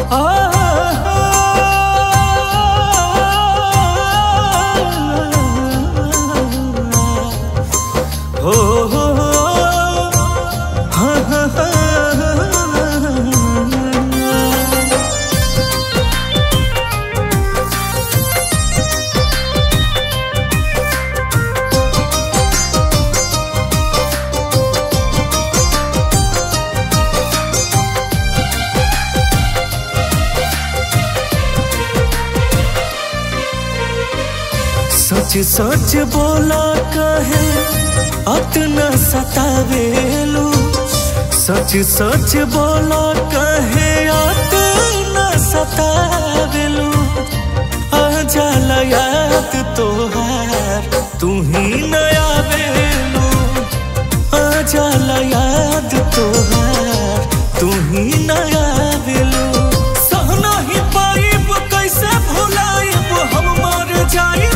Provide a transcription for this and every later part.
सच सच बोला कहे अतना सतावेलू, सच सच बोला कहे अतना सतावेलू। आ जाला याद तोहार तू ही नया वेलू, आ जाला याद तोहार तू ही नया वेलू। सहना ही पाइब कैसे भुलाइब हम मर जाइब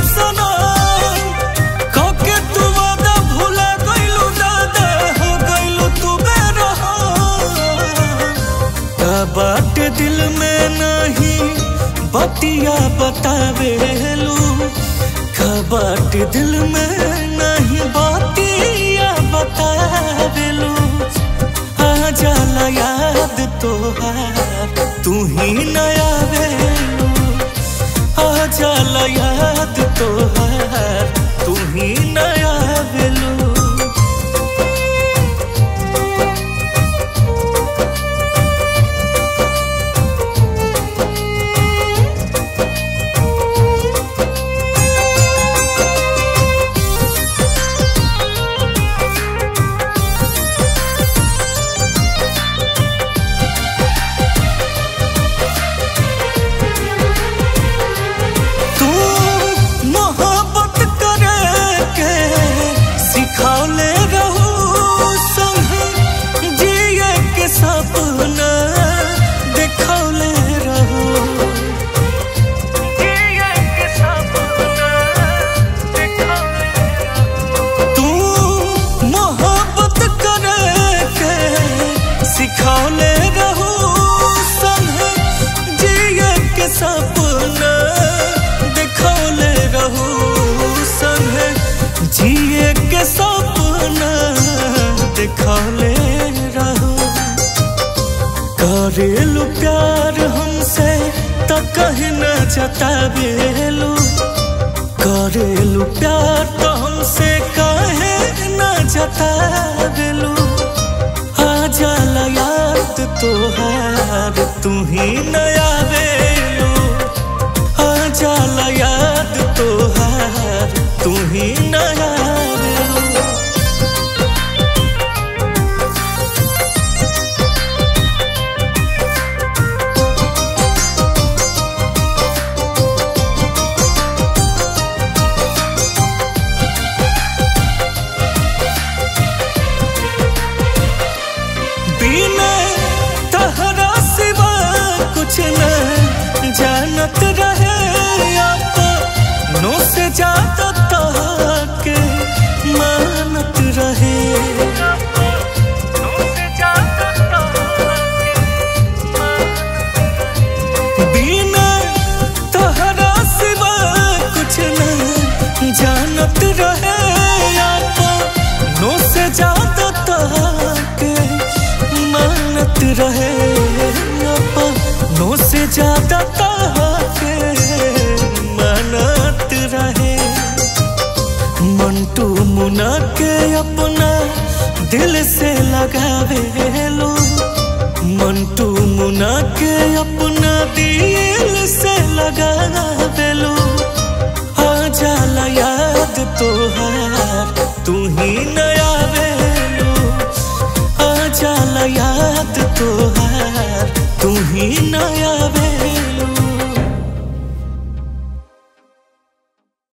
बाट दिल में नहीं बतिया बतावेलू, बाट दिल में नहीं बतिया बतावेलू। आ जाला याद तोहार तू ही नया वेलू, आ जाला याद तोहार तू ही नया वेलू। जिए के सपना दिखौले रहो, करेलू प्यार हमसे तो कहीं न जतावेलू, करेलू प्यार तो हमसे कहे न जतावेलू। आ जाला याद तोहार तू ही नया वेलू, आ जाला याद तोहार तू ही नया वेलू। बिना तहरा सिवा कुछ न जानत रहे, अपनों से ज्यादा के मानत रहे। बिना तहरा सिवा कुछ न जानत रहे, अपनों से ज्यादा के मानत रहे, अपनों से ज्यादा के मानत रहे। मंटू मुना के अपना दिल से लगावेलू, मंटू मुना के अपना दिल से लगावेलू। आ जाला याद तोहार तू ही नया वेलू, आ जाला याद तोहार